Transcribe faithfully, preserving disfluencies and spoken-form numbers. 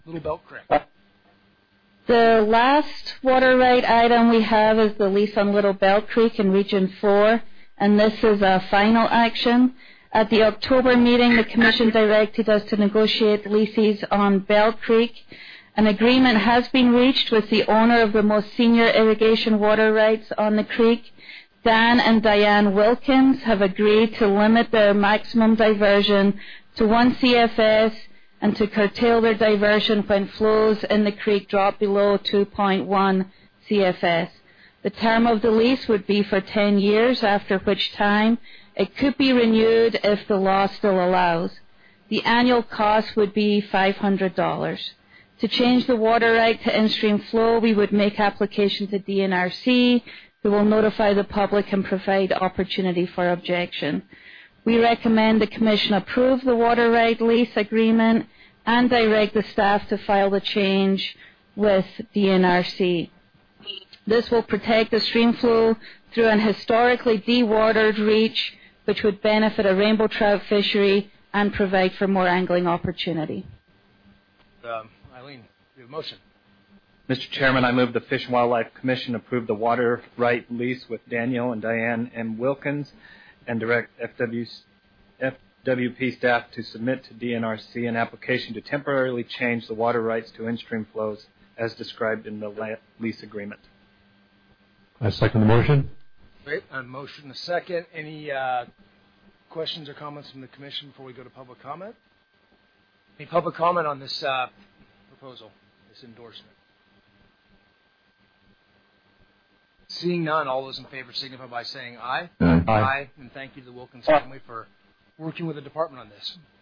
Little Belt Creek. The last water right item we have is the lease on Little Belt Creek in Region four, and this is a final action. At the October meeting, the Commission directed us to negotiate leases on Belt Creek. An agreement has been reached with the owner of the most senior irrigation water rights on the creek. Dan and Diane Wilkins have agreed to limit their maximum diversion to one C F S and to curtail their diversion when flows in the creek drop below two point one C F S. The term of the lease would be for ten years, after which time it could be renewed if the law still allows. The annual cost would be five hundred dollars. To change the water right to in-stream flow, we would make application to D N R C, who will notify the public and provide opportunity for objection. We recommend the Commission approve the water right lease agreement and direct the staff to file the change with D N R C. This will protect the stream flow through an historically dewatered reach, which would benefit a rainbow trout fishery and provide for more angling opportunity. Um, Eileen, we have a motion. Mister Chairman, I move the Fish and Wildlife Commission approve the water right lease with Daniel and Diane M. Wilkins and direct F W, F W P staff to submit to D N R C an application to temporarily change the water rights to in-stream flows as described in the lease agreement. I second the motion. Great. A motion, a second. Any uh, questions or comments from the Commission before we go to public comment? Any public comment on this uh, proposal, this endorsement? Seeing none, all those in favor signify by saying aye. Aye. Aye. And thank you to the Wilkins family for working with the department on this.